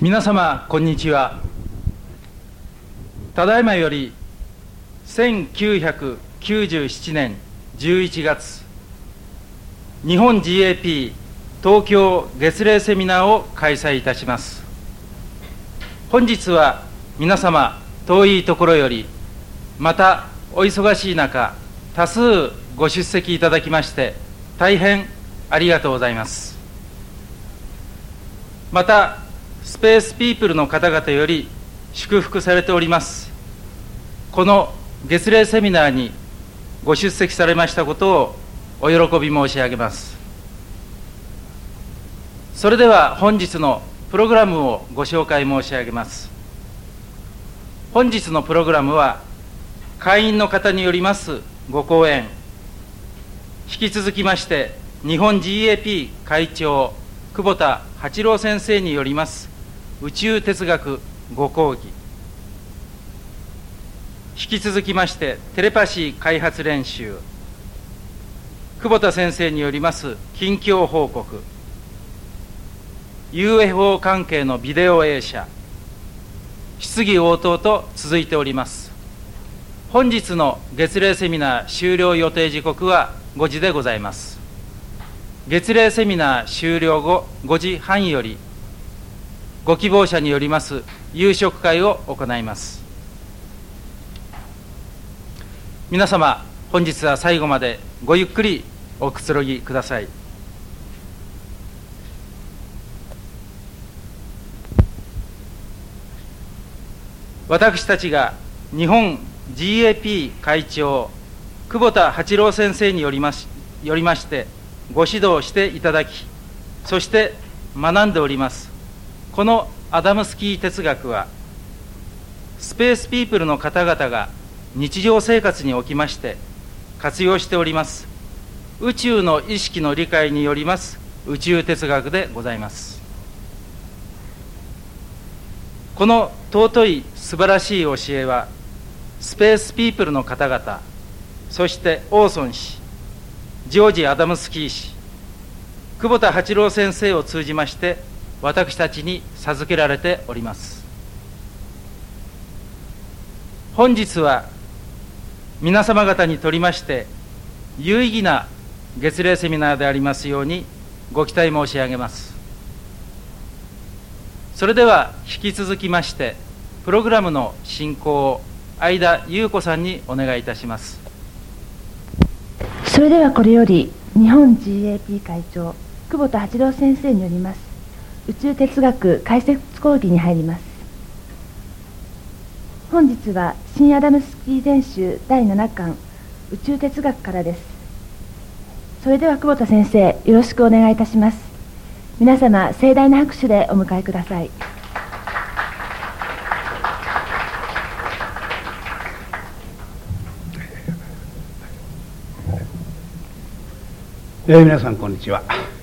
皆様こんにちは。ただいまより1997年11月日本 GAP 東京月例セミナーを開催いたします。本日は皆様遠いところよりまたお忙しい中多数ご出席いただきまして大変ありがとうございます。またスペースピープルの方々より祝福されております。この月例セミナーにご出席されましたことをお喜び申し上げます。それでは本日のプログラムをご紹介申し上げます。本日のプログラムは会員の方によりますご講演、引き続きまして日本 GAP 会長久保田八郎先生によります宇宙哲学ご講義、引き続きましてテレパシー開発練習、久保田先生によります近況報告、 UFO 関係のビデオ映写、質疑応答と続いております。本日の月例セミナー終了予定時刻は5時でございます。月例セミナー終了後5時半よりご希望者によります夕食会を行います。皆様本日は最後までごゆっくりおくつろぎください。私たちが日本 GAP 会長久保田八郎先生によりましてご指導していただき、そして学んでおりますこのアダムスキー哲学は、スペースピープルの方々が日常生活におきまして活用しております宇宙の意識の理解によります宇宙哲学でございます。この尊い素晴らしい教えは、スペースピープルの方々、そしてオーソン氏、ジョージ・アダムスキー氏、久保田八郎先生を通じまして私たちに授けられております。本日は皆様方にとりまして有意義な月例セミナーでありますようにご期待申し上げます。それでは引き続きましてプログラムの進行を相田裕子さんにお願いいたします。 それではこれより日本 GAP 会長久保田八郎先生によります宇宙哲学解説講義に入ります。本日は新アダムスキー全集第7巻宇宙哲学からです。それでは久保田先生よろしくお願いいたします。皆様盛大な拍手でお迎えください。 皆さんこんにちは。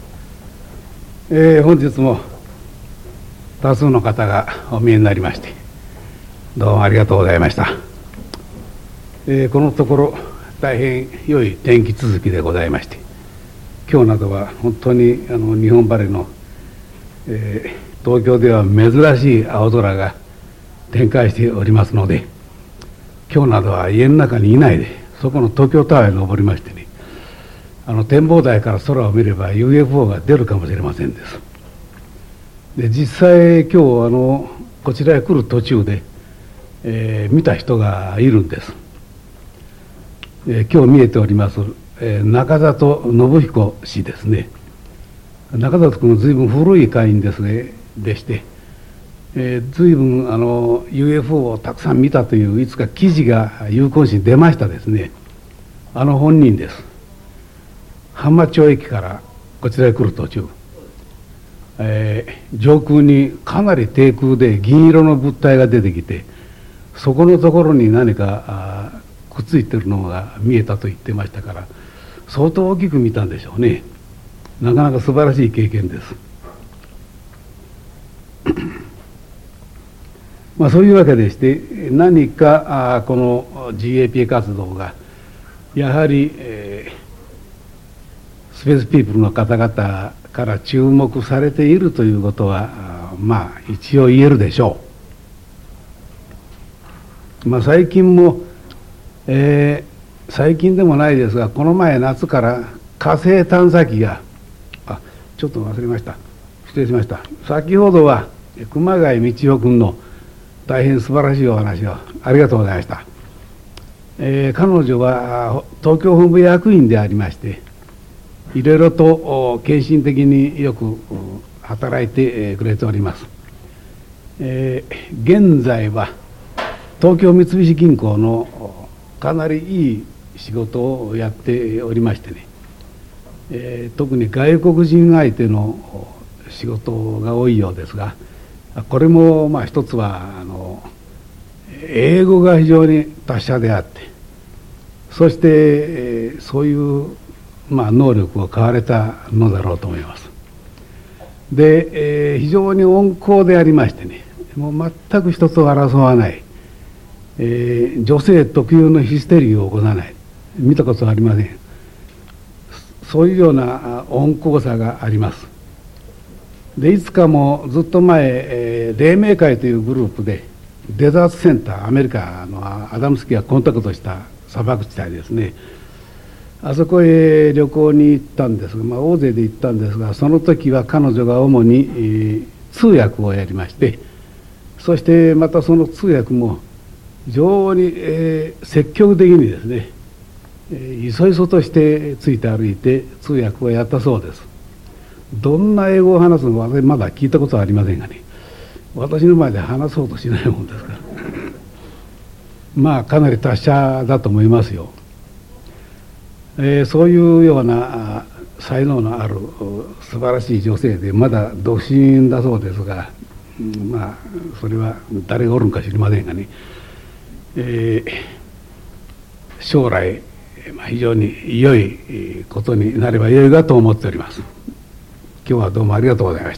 本日も多数の方がお見えになりましてどうもありがとうございました。このところ大変良い天気続きでございまして、今日などは本当に日本晴れの、東京では珍しい青空が展開しておりますので、今日などは家の中にいないでそこの東京タワーへ登りましてね、展望台から空を見れば UFO が出るかもしれませんです。で実際今日こちらへ来る途中で、見た人がいるんです。今日見えております、中里信彦氏ですね。中里君ずいぶん古い会員ですねでして、ずいぶんUFO をたくさん見たといういつか記事が有効誌に出ましたですね。本人です。浜町駅からこちらへ来る途中、上空にかなり低空で銀色の物体が出てきて、そこのところに何かくっついてるのが見えたと言ってましたから、相当大きく見たんでしょうね。なかなか素晴らしい経験です。そういうわけでして何かこの GAP 活動がやはり、スペースピープルの方々から注目されているということは一応言えるでしょう。最近も、最近でもないですが、この前夏から火星探査機が、ちょっと忘れました。失礼しました。先ほどは熊谷道夫君の大変素晴らしいお話をありがとうございました。彼女は東京本部役員でありまして、いろいろと献身的によく働いてくれております。現在は東京三菱銀行のかなりいい仕事をやっておりましてね、特に外国人相手の仕事が多いようですが、これも一つは英語が非常に達者であって、そして、そういう能力を買われたのだろうと思います。で、非常に温厚でありましてね、もう全く人と争わない、女性特有のヒステリーを起こさない、見たことはありません。そういうような温厚さがあります。で、いつかもずっと前、黎明会というグループでデザートセンター、アメリカのアダムスキーがコンタクトした砂漠地帯ですね、あそこへ旅行に行ったんですが、大勢で行ったんですが、その時は彼女が主に、通訳をやりまして、そしてまたその通訳も非常に、積極的にですね、いそいそとしてついて歩いて通訳をやったそうです。どんな英語を話すのか私まだ聞いたことはありませんがね、私の前で話そうとしないもんですからかなり達者だと思いますよ。そういうような才能のある素晴らしい女性で、まだ独身だそうですが、それは誰がおるんか知りませんがね、将来非常に良いことになれば良いかと思っております。今日はどうもありがとうございました。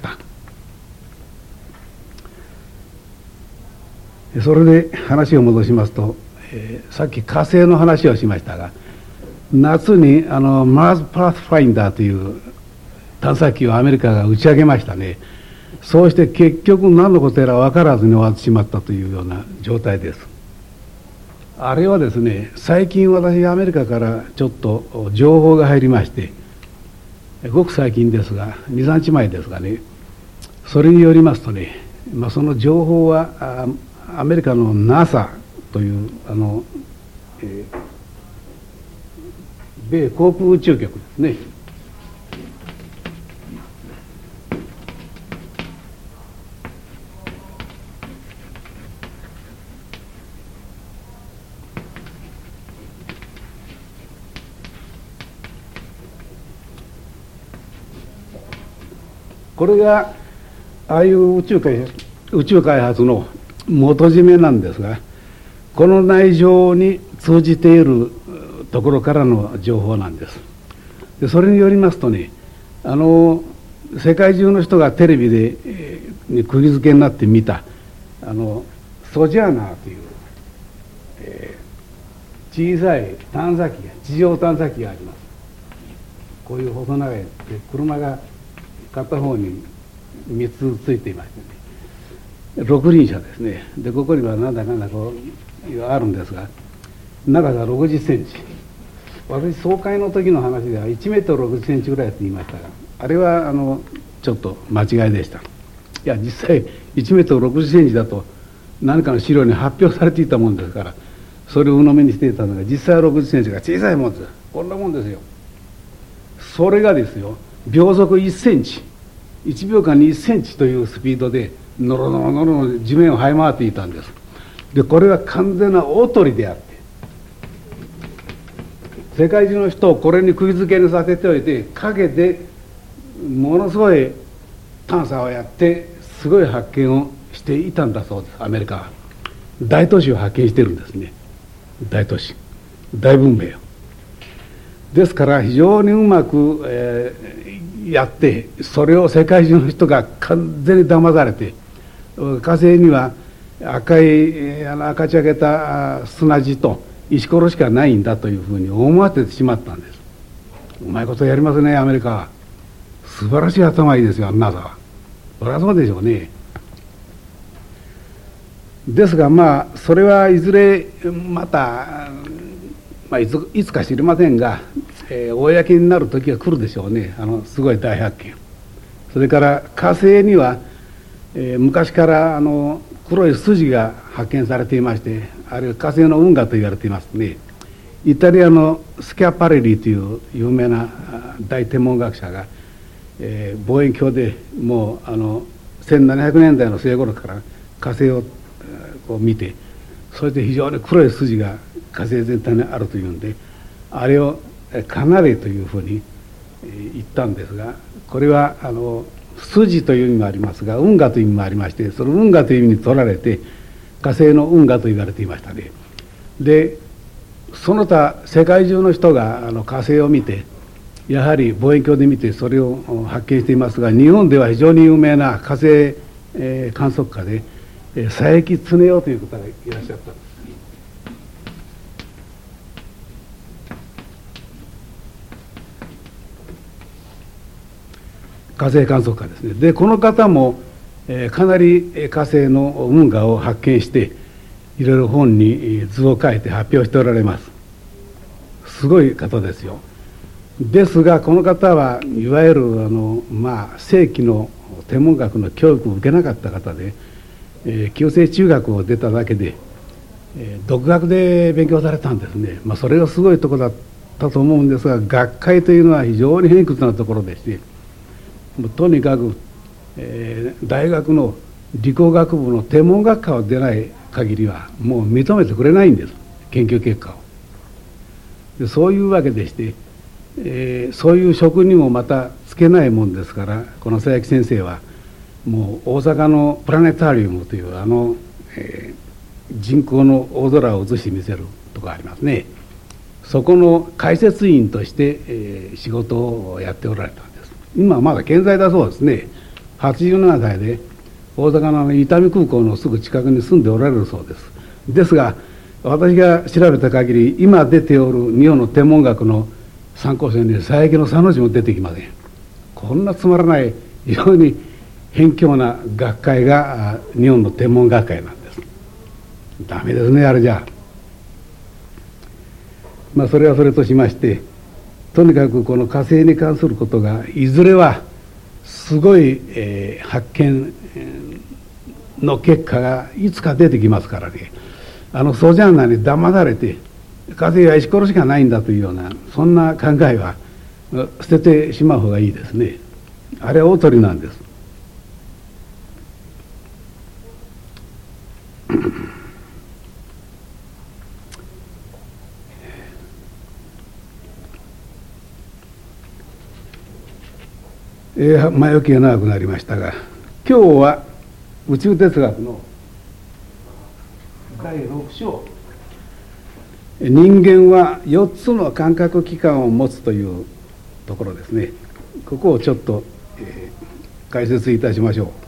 それで話を戻しますと、さっき火星の話をしましたが、夏にMars Pathfinder という探査機をアメリカが打ち上げましたね。そうして結局何のことやら分からずに終わってしまったというような状態です。あれはですね、最近私アメリカからちょっと情報が入りまして、ごく最近ですが、2、3日前ですがね、それによりますとね、その情報はアメリカの NASA という米航空宇宙局ですね。これがああいう宇宙開発の元締めなんですが、この内情に通じているところからの情報なんです。でそれによりますとね、世界中の人がテレビで、釘付けになって見たソジャーナーという、小さい探査機が地上探査機があります。こういう細長いで車が片方に3つついていましてね、6輪車ですね。でここにはなんだかんだこうあるんですが、長さ60センチ、私総会の時の話では1メートル60センチぐらいと言いましたが、あれはちょっと間違いでした。いや実際1メートル60センチだと何かの資料に発表されていたもんですから、それを鵜呑みにしていたのが、実際は60センチが小さいもんです。こんなもんですよ。それがですよ、秒速1センチ、1秒間に1センチというスピードでノロノロノロノロ地面を這い回っていたんです。でこれは完全な大鳥であって、世界中の人をこれに釘付けにさせておいて、陰でものすごい探査をやってすごい発見をしていたんだそうです。アメリカは大都市を発見してるんですね。大都市、大文明を。ですから非常にうまく、やって、それを世界中の人が完全に騙されて、火星には赤い赤茶けた砂地と石ころしかないんだというふうに思わせてしまったんです。うまいことやりますね、アメリカは。素晴らしい頭いいですよ、NASAは。そりゃそうでしょうね。 ですがそれはいずれまた、いつか知りませんが、公になる時が来るでしょうね。すごい大発見。それから火星には、昔から黒い筋が発見されていまして、あるいは火星の運河と言われていますね。イタリアのスキャパレリという有名な大天文学者が、望遠鏡でもう1700年代の末頃から火星をこう見て、それで非常に黒い筋が火星全体にあるというんで、あれをカナレというふうに言ったんですが、これは筋という意味もありますが、運河という意味もありまして、その運河という意味に取られて火星の運河と言われていましたね。でその他世界中の人が火星を見て、やはり望遠鏡で見てそれを発見していますが、日本では非常に有名な火星、観測家で佐伯恒夫という方がいらっしゃったんです。火星観測家ですね。でこの方も、かなり火星の運河を発見して、いろいろ本に図を書いて発表しておられます。すごい方ですよ。ですがこの方はいわゆる正規の天文学の教育を受けなかった方で、旧制中学を出ただけで、独学で勉強されたんですね。それがすごいところだったと思うんですが、学会というのは非常に偏屈なところでして、とにかく、大学の理工学部の天文学科を出ない限りはもう認めてくれないんです、研究結果を。でそういうわけでして、そういう職にもまたつけないもんですから、この佐伯先生はもう大阪のプラネタリウムという人工の大空を映してみせるところありますね。そこの解説員として、仕事をやっておられたんです。今はまだ健在だそうですね。87歳で大阪の伊丹空港のすぐ近くに住んでおられるそうです。ですが私が調べた限り、今出ておる日本の天文学の参考書に佐伯の佐の字も出てきません。こんなつまらない非常に偏狭な学会が日本の天文学会なんです。ダメですね、あれじゃ。それはそれとしまして、とにかくこの火星に関することがいずれはすごい、発見の結果がいつか出てきますからね。ソジャンナに騙されて火星は石ころしかないんだというような、そんな考えは捨ててしまう方がいいですね。あれは大鳥なんです。前置きが長くなりましたが、今日は宇宙哲学の第6章、人間は4つの感覚器官を持つというところですね。ここをちょっと、解説いたしましょ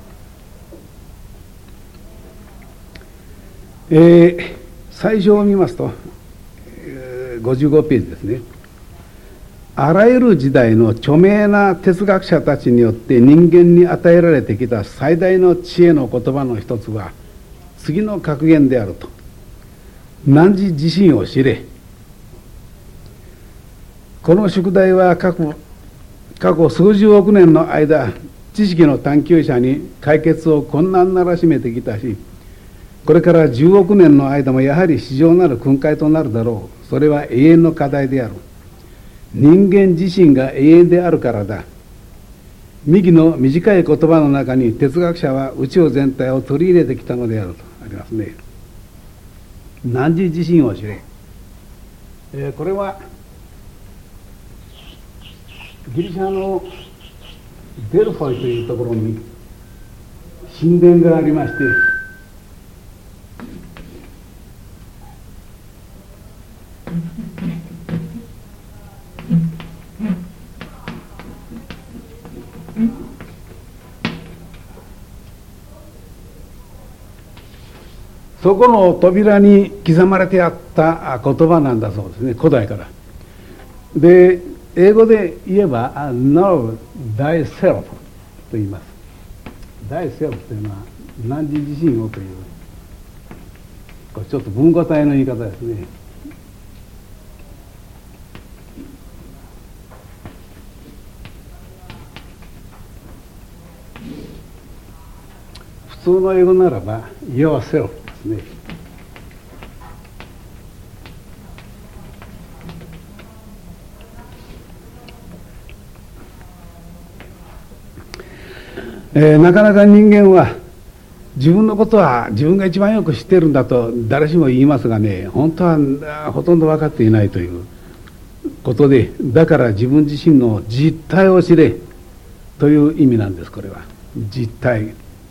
う。最初を見ますと、55ページですね。あらゆる時代の著名な哲学者たちによって人間に与えられてきた最大の知恵の言葉の一つは次の格言であると。汝自身を知れ。この宿題は過去数十億年の間、知識の探求者に解決を困難ならしめてきたし、これから10億年の間もやはり至上なる訓戒となるだろう。それは永遠の課題である。人間自身が永遠であるからだ。右の短い言葉の中に哲学者は宇宙全体を取り入れてきたのであるとありますね。汝自身を知れ。これはギリシャのデルフォイというところに神殿がありまして、そこの扉に刻まれてあった言葉なんだそうですね、古代から。で、英語で言えば Know thyself と言います。thyself というのは汝自身をというこれちょっと文化体の言い方ですね。普通の英語ならば yourself ですね。なかなか人間は自分のことは自分が一番よく知っているんだと誰しも言いますがね、本当はほとんど分かっていないということで、だから自分自身の実態を知れという意味なんです。これは実態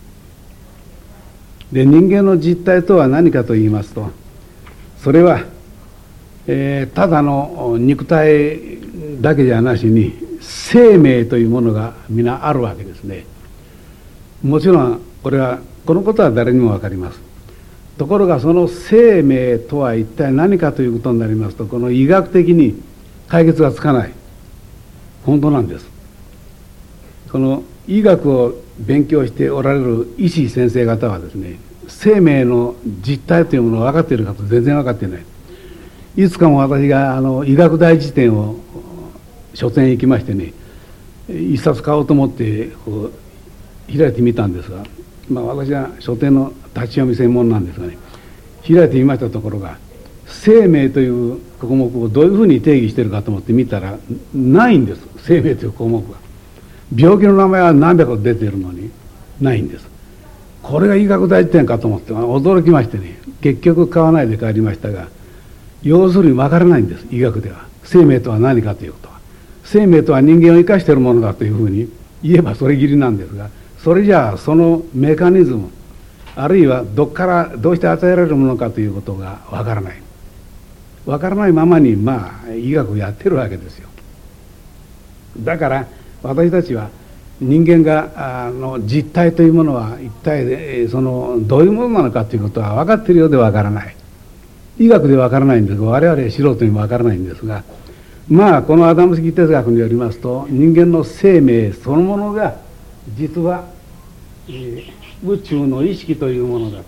で、人間の実態とは何かと言いますと、それは、ただの肉体だけじゃなしに生命というものが皆あるわけですね。もちろんこのことは誰にも分かります。ところがその生命とは一体何かということになりますと、この医学的に解決がつかない。本当なんです。この医学を勉強しておられる医師先生方はですね、生命の実態というものを分かっているかと全然分かっていない。いつかも私が医学大辞典を書店へ行きましてね、一冊買おうと思ってこう開いてみたんですが、私は書店の立ち読み専門なんですがね、開いてみましたところが、生命という項目をどういうふうに定義しているかと思って見たらないんです。生命という項目が。病気の名前は何百個出ているのにないんです。これが医学大辞典かと思って驚きましてね、結局買わないで帰りましたが、要するに分からないんです。医学では生命とは何かということは、生命とは人間を生かしているものだというふうに言えばそれきりなんですが、それじゃあそのメカニズム、あるいはどっからどうして与えられるものかということが分からない。分からないままに医学をやってるわけですよ。だから私たちは人間が実態というものは一体どういうものなのかということは分かっているようで分からない。医学で分からないんですが、我々素人にも分からないんですが、このアダム式哲学によりますと、人間の生命そのものが実は、宇宙の意識というものだと。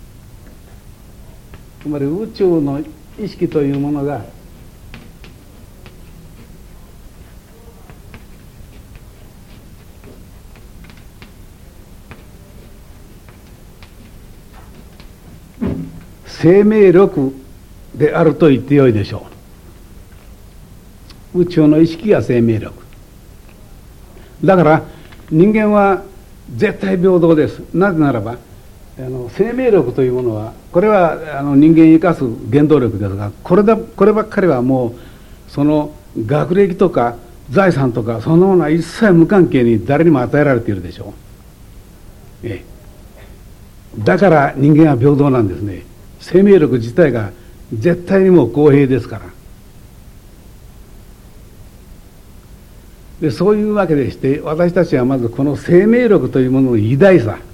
つまり宇宙の意識というものが生命力であると言ってよいでしょう。宇宙の意識が生命力だから、人間は絶対平等です。なぜならば生命力というものは、これは人間を生かす原動力ですが、こればっかりはもうその学歴とか財産とかそのものは一切無関係に誰にも与えられているでしょう。だから人間は平等なんですね。生命力自体が絶対にもう公平ですから。でそういうわけでして、私たちはまずこの生命力というものの偉大さ、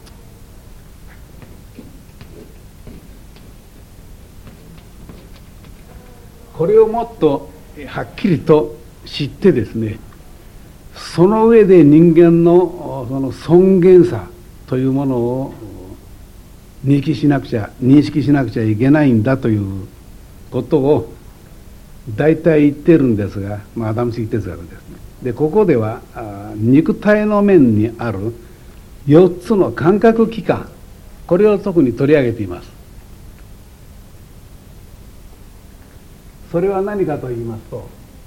これをもっとはっきりと知ってですね、その上で人間のその尊厳さというものを認識しなくちゃいけないんだということを大体言ってるんですが、アダム式哲学ですね。でここでは肉体の面にある4つの感覚器官、これを特に取り上げています。それは何かと言いますと、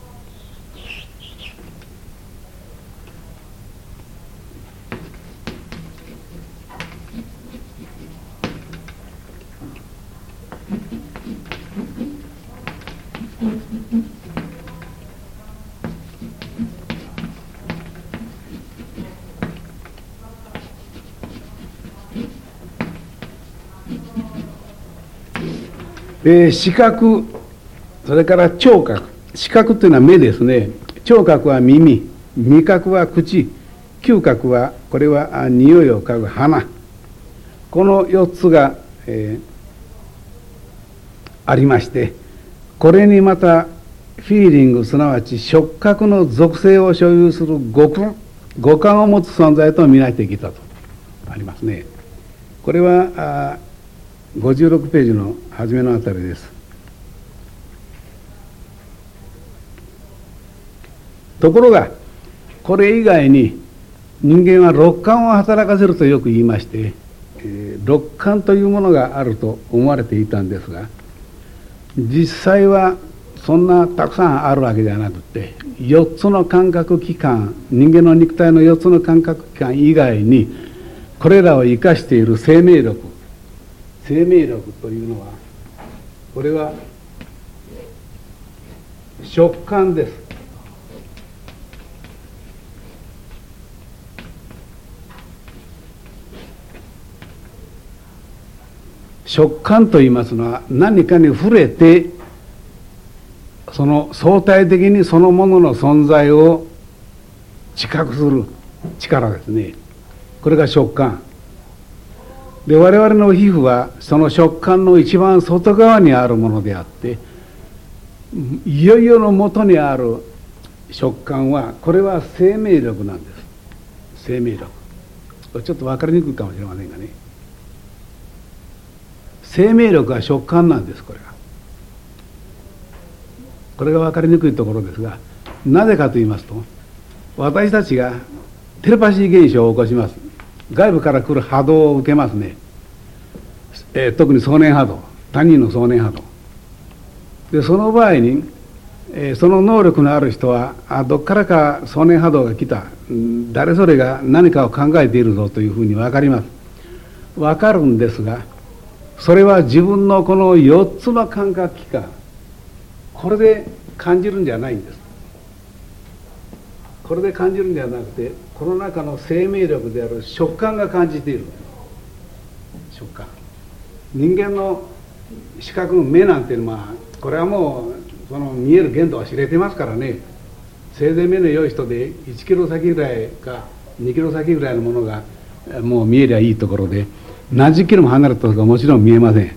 視覚、それから聴覚。視覚というのは目ですね。聴覚は耳、味覚は口、嗅覚はこれは匂いを嗅ぐ鼻。この4つが、ありまして、これにまたフィーリング、すなわち触覚の属性を所有する五感を持つ存在と見なしてきたとありますね。これは 56ページの初めのあたりです。ところがこれ以外に人間は六感を働かせるとよく言いまして、六感というものがあると思われていたんですが、実際はそんなたくさんあるわけではなくて、4つの感覚器官、人間の肉体の4つの感覚器官以外にこれらを生かしている生命力というのは、これは触感です。触感といいますのは、何かに触れてその相対的にそのものの存在を知覚する力ですね。これが触感で、我々の皮膚はその触感の一番外側にあるものであって、いよいよの元にある触感は、これは生命力なんです。生命力、ちょっと分かりにくいかもしれませんがね、生命力は触感なんです。これが分かりにくいところですが、なぜかと言いますと、私たちがテレパシー現象を起こします。外部から来る波動を受けますね。特に送念波動、他人の送念波動で、その場合に、その能力のある人は、どっからか送念波動が来た、誰それが何かを考えているぞというふうに分かります。分かるんですが、それは自分のこの4つの感覚器官、これで感じるんじゃないんです。これで感じるんじゃなくて、この中の生命力である触感が感じている。触感、人間の視覚の目なんていうのは、これはもうその見える限度は知れてますからね。せいぜい目の良い人で1キロ先ぐらいか2キロ先ぐらいのものがもう見えりゃいいところで、何十キロも離れたとかもちろん見えません。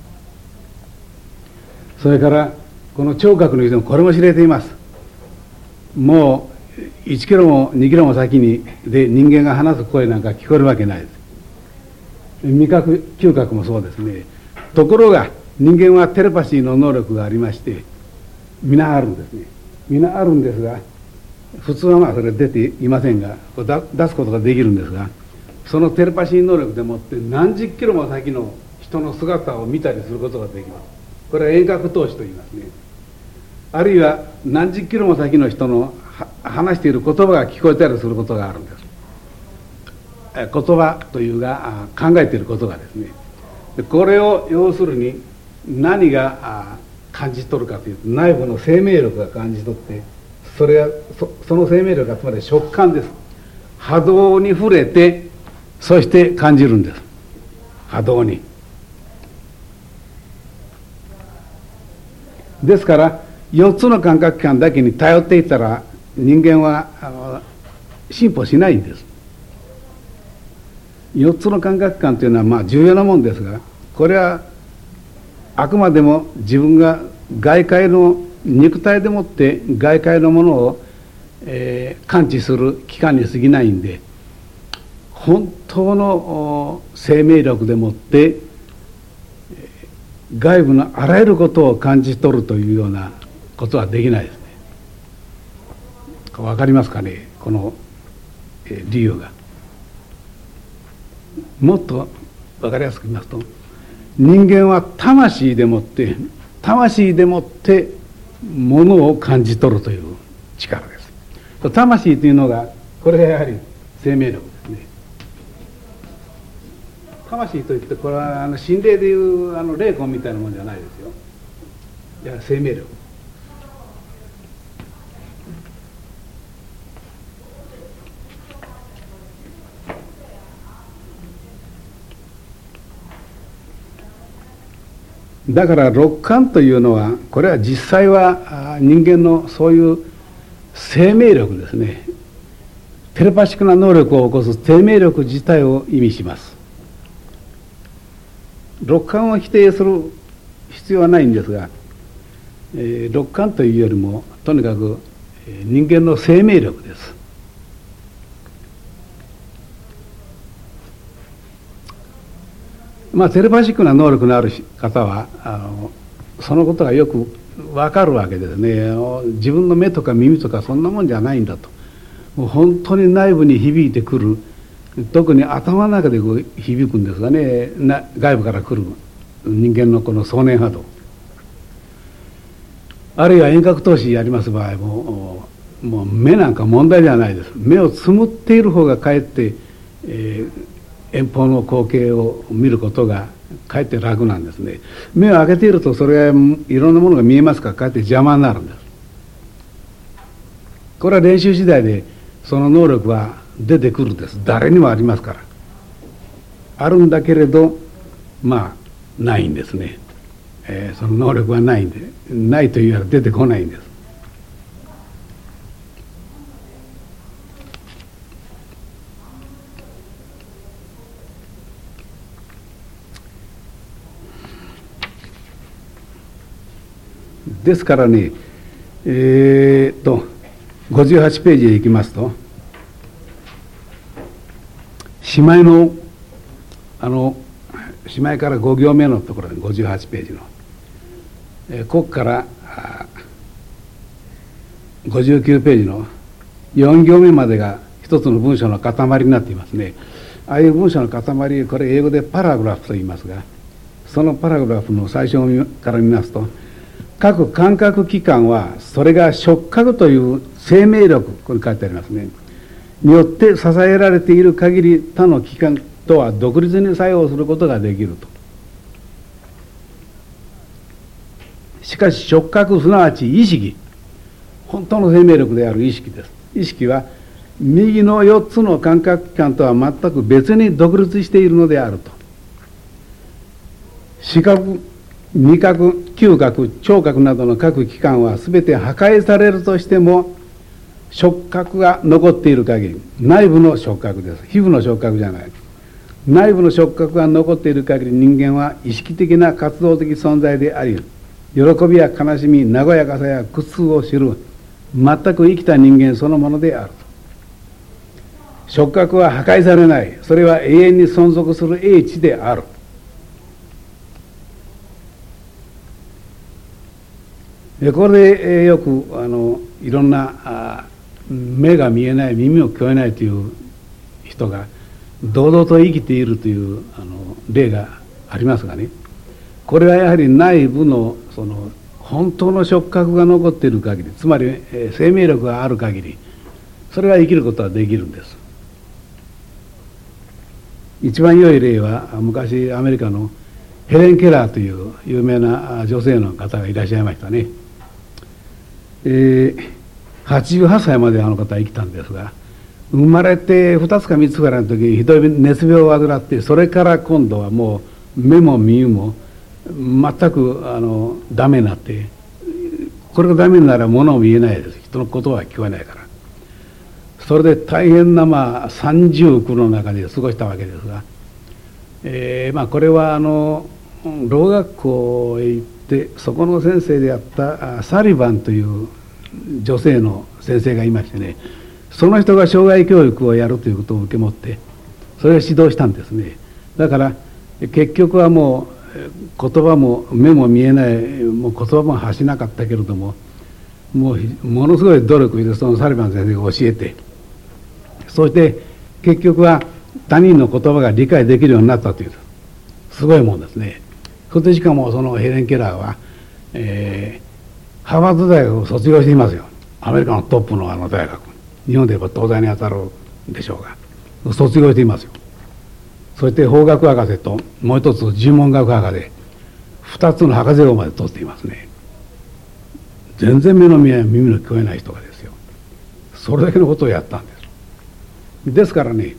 それからこの聴覚の人もこれも知れています。もう1キロも2キロも先にで人間が話す声なんか聞こえるわけないです。味覚嗅覚もそうですね。ところが人間はテレパシーの能力がありまして、皆あるんですね。皆あるんですが、普通はまあそれ出ていませんが、出すことができるんですが、そのテレパシー能力でもって何十キロも先の人の姿を見たりすることができます。これは遠隔透視と言いますね。あるいは何十キロも先の人の話している言葉が聞こえたりすることがあるんです。言葉というが考えていることがですね。これを要するに何が感じ取るかというと、内部の生命力が感じ取って、それは その生命力がつまり触感です。波動に触れて、そして感じるんです。波動に。ですから4つの感覚器官だけに頼っていたら人間は進歩しないんです。4つの感覚器官というのはまあ重要なもんですが、これはあくまでも自分が外界の肉体でもって外界のものを、感知する器官に過ぎないんで、本当の生命力でもって外部のあらゆることを感じ取るというようなことはできないですね。わかりますかね、この理由が。もっとわかりやすく言いますと、人間は魂でもってものを感じ取るという力です。魂というのが、これがやはり生命力ですね。魂といってこれは心霊でいう霊魂みたいなものじゃないですよ。いや生命力。だから六感というのは、これは実際は人間のそういう生命力ですね。テレパシックな能力を起こす生命力自体を意味します。六感を否定する必要はないんですが、六感というよりもとにかく人間の生命力です。 テレパシックな能力のある方はそのことがよく分かるわけですね。自分の目とか耳とかそんなもんじゃないんだと。もう本当に内部に響いてくる、特に頭の中で響くんですがね、外部から来る人間のこの想念波動、あるいは遠隔透視やります場合も、もう目なんか問題じゃないです。目をつむっている方がかえって、遠方の光景を見ることがかえって楽なんですね。目を開けているとそれはいろんなものが見えますからかえって邪魔になるんです。これは練習次第でその能力は出てくるんです。誰にもありますから。あるんだけれどないんですね。その能力はないんで、ないというより出てこないんです。ですからね、58ページへ行きますと、しまいのしまいから5行目のところに58ページの、ここから59ページの4行目までが一つの文章の塊になっていますね。ああいう文章の塊、これ英語でパラグラフと言いますが、そのパラグラフの最初から見ますと、各感覚器官はそれが触覚という生命力、ここに書いてありますね、によって支えられている限り他の器官とは独立に作用することができると。しかし触覚、すなわち意識、本当の生命力である意識です。意識は右の4つの感覚器官とは全く別に独立しているのであると。視覚、味覚、嗅覚、聴覚などの各器官は全て破壊されるとしても、触覚が残っている限り、内部の触覚です。皮膚の触覚じゃない。内部の触覚が残っている限り、人間は意識的な活動的存在であり、喜びや悲しみ、和やかさや苦痛を知る全く生きた人間そのものであると。触覚は破壊されない。それは永遠に存続する英知である。これでよくいろんな目が見えない、耳を聞こえないという人が堂々と生きているという例がありますがね、これはやはり内部のその本当の触覚が残っている限り、つまり生命力がある限り、それは生きることはできるんです。一番良い例は昔アメリカのヘレン・ケラーという有名な女性の方がいらっしゃいましたね。88歳まであの方は生きたんですが、生まれて2つか3つぐらいの時にひどい熱病を患って、それから今度はもう目も耳も全くダメになって、これがダメになら物も見えないです。人のことは聞こえないから。それで大変な三重苦の中で過ごしたわけですが、これはろう学校へ行ってそこの先生であったサリバンという女性の先生がいましてね、その人が障害教育をやるということを受け持ってそれを指導したんですね。だから結局はもう言葉も目も見えない、もう言葉も発しなかったけれども、ものすごい努力でそのサリバン先生が教えて、そして結局は他人の言葉が理解できるようになったという、すごいもんですね。そしてしかもそのヘレン・ケラーは、ハーバード大学を卒業していますよ。アメリカのトップの大学、日本で言えば東大に当たるでしょうが、卒業していますよ。そして法学博士ともう一つ人文学博士、2つの博士号まで取っていますね。全然目の見えない耳の聞こえない人がですよ、それだけのことをやったんです。ですからね、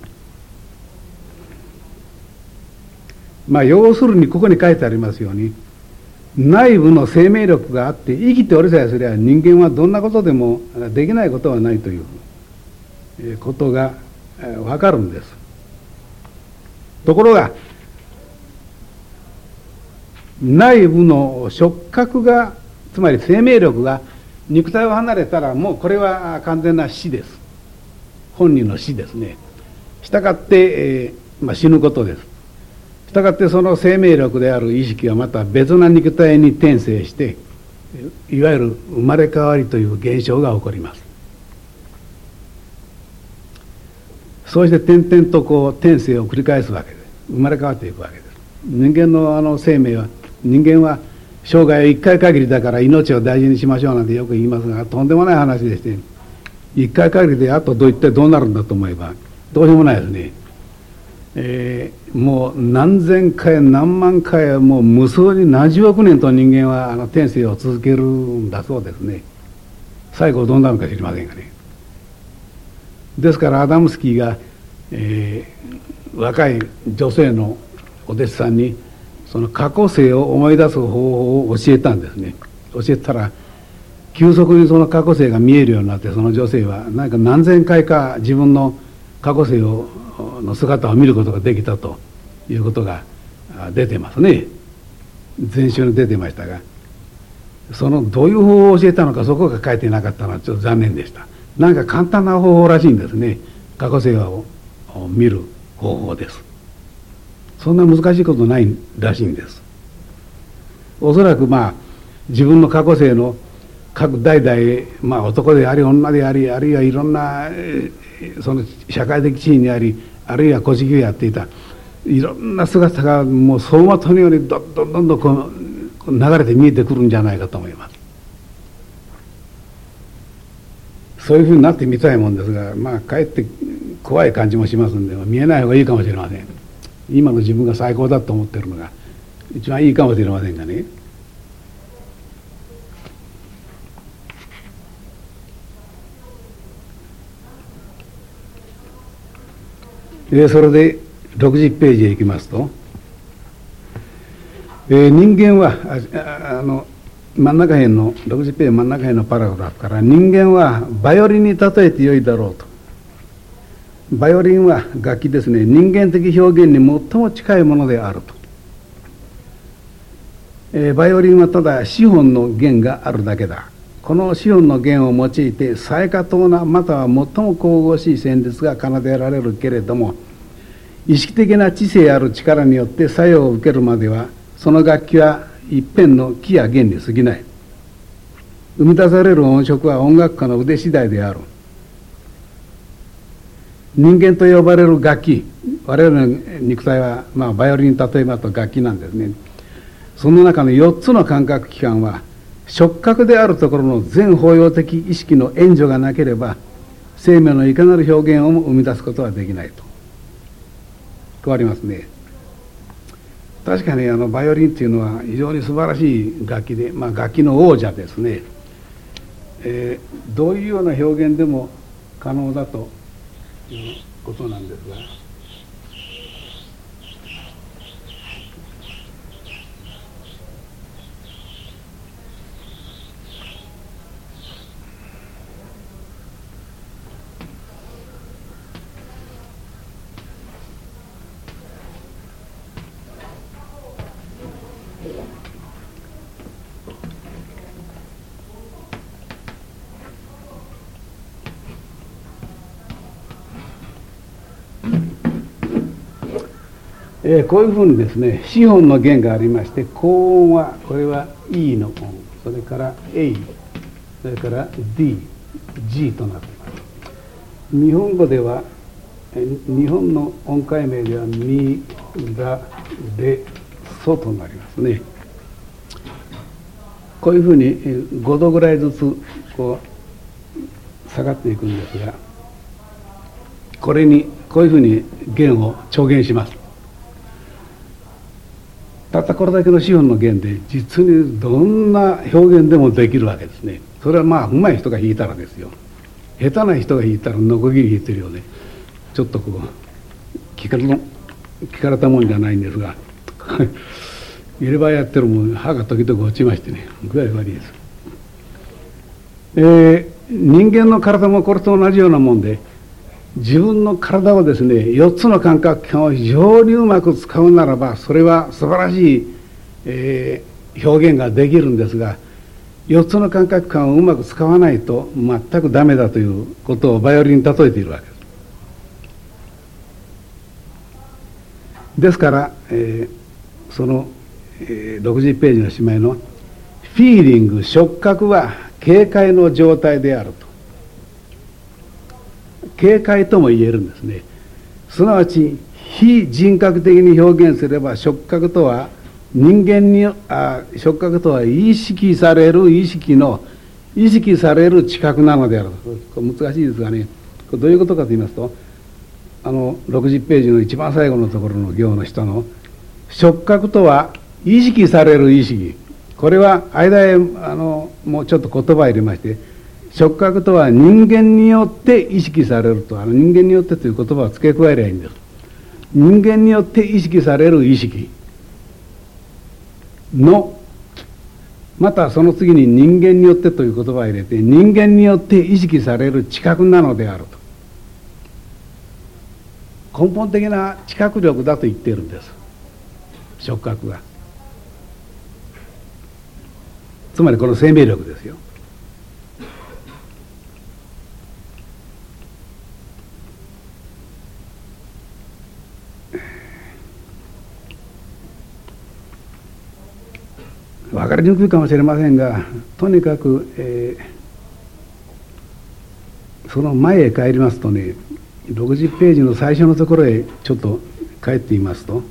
要するにここに書いてありますように、内部の生命力があって生きておりさえすれば人間はどんなことでもできないことはないということが分かるんです。ところが内部の触覚が、つまり生命力が肉体を離れたら、もうこれは完全な死です。本人の死ですね。したがって、死ぬことです。ししたがってその生命力である意識はまた別な肉体に転生して、いわゆる生まれ変わりという現象が起こります。そうして点々とこう転生を繰り返すわけです。生まれ変わっていくわけです。人間の生命は、人間は生涯一回限りだから命を大事にしましょうなんてよく言いますが、とんでもない話でして、一回限りであと一体どうなるんだと思えばどうしようもないですね。もう何千回何万回もう無数に何十億年と人間は転生を続けるんだそうですね。最後どうなるか知りませんがね。ですからアダムスキーが、若い女性のお弟子さんにその過去世を思い出す方法を教えたんですね。教えたら急速にその過去世が見えるようになって、その女性はなんか何千回か自分の過去世の姿を見ることができたということが出てますね。前週に出てましたが、そのどういう方法を教えたのかそこが書いてなかったのはちょっと残念でした。なんか簡単な方法らしいんですね。過去世を見る方法です。そんな難しいことないらしいんです。おそらく自分の過去世の各代々、男であり女であり、あるいはいろんなその社会的地位にあり、あるいは戸籍をやっていたいろんな姿がもう走馬灯のようにどんどんこう流れて見えてくるんじゃないかと思います。そういうふうになってみたいもんですが、かえって怖い感じもしますんで、見えない方がいいかもしれません。今の自分が最高だと思ってるのが一番いいかもしれませんがね。それで60ページへ行きますと、人間は真ん中辺の60ページ真ん中辺のパラグラフから、人間はバイオリンに例えてよいだろうと。バイオリンは楽器ですね。人間的表現に最も近いものであると。バイオリンはただ四本の弦があるだけだ。この四本の弦を用いて最下等なまたは最も神々しい旋律が奏でられるけれども、意識的な知性ある力によって作用を受けるまではその楽器は一辺の木や弦に過ぎない。生み出される音色は音楽家の腕次第である。人間と呼ばれる楽器、我々の肉体は、バイオリンに例えばと楽器なんですね。その中の4つの感覚器官は触覚であるところの全包容的意識の援助がなければ生命のいかなる表現をも生み出すことはできないと変わりますね。確かにバイオリンっていうのは非常に素晴らしい楽器で、楽器の王者ですね。どういうような表現でも可能だということなんですが、こういうふうにですね、四本の弦がありまして、高音はこれは E の音、それから A、 それから D、G となっています。日本語では日本の音階名ではミ、ラ、レ、ソとなりますね。こういうふうに5度ぐらいずつこう下がっていくんですが、これにこういうふうに弦を調弦します。たったこれだけの四本の弦で実にどんな表現でもできるわけですね。それは上手い人が弾いたらですよ。下手な人が弾いたらノコギリ弾いてるようでちょっとこう聞かれたもんじゃないんですが入れ歯やってるもん歯が時々落ちましてね、具合悪いです。人間の体もこれと同じようなもんで、自分の体をですね4つの感覚器官を非常にうまく使うならばそれは素晴らしい、表現ができるんですが、4つの感覚器官をうまく使わないと全くダメだということをバイオリンに例えているわけです。 ですから、その、60ページのしまいのフィーリング、触覚は警戒の状態であると、警戒とも言えるんですね。すなわち非人格的に表現すれば、触覚とは人間に触覚とは意識される知覚なのであると。難しいですがね、これどういうことかと言いますと、60ページの一番最後のところの行の下の触覚とは意識される意識、これは間へもうちょっと言葉を入れまして、触覚とは人間によって意識されると、人間によってという言葉を付け加えればいいんです。人間によって意識される意識の、またその次に人間によってという言葉を入れて、人間によって意識される知覚なのであると。根本的な知覚力だと言っているんです、触覚が。つまりこの生命力ですよ。分かりにくいかもしれませんが、とにかく、その前へ帰りますとね、60ページの最初のところへちょっと帰ってみますと、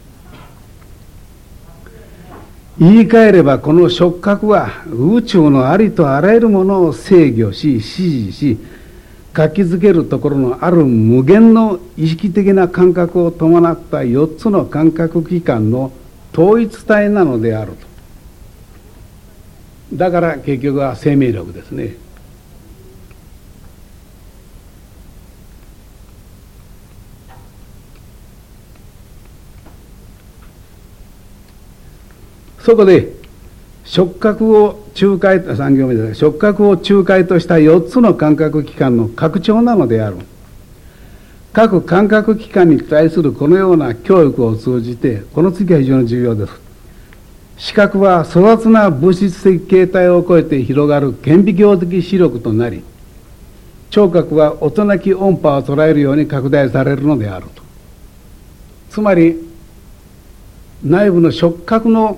言い換えればこの触覚は宇宙のありとあらゆるものを制御し指示し活気づけるところのある無限の意識的な感覚を伴った4つの感覚器官の統一体なのであると。だから結局は生命力ですね。そこで触覚を仲介、3行目ですが、触覚を仲介とした4つの感覚器官の拡張なのである。各感覚器官に対するこのような教育を通じて、この次が非常に重要です。視覚は粗雑な物質的形態を超えて広がる顕微鏡的視力となり、聴覚は音なき音波を捉えるように拡大されるのであると。つまり内部の触覚の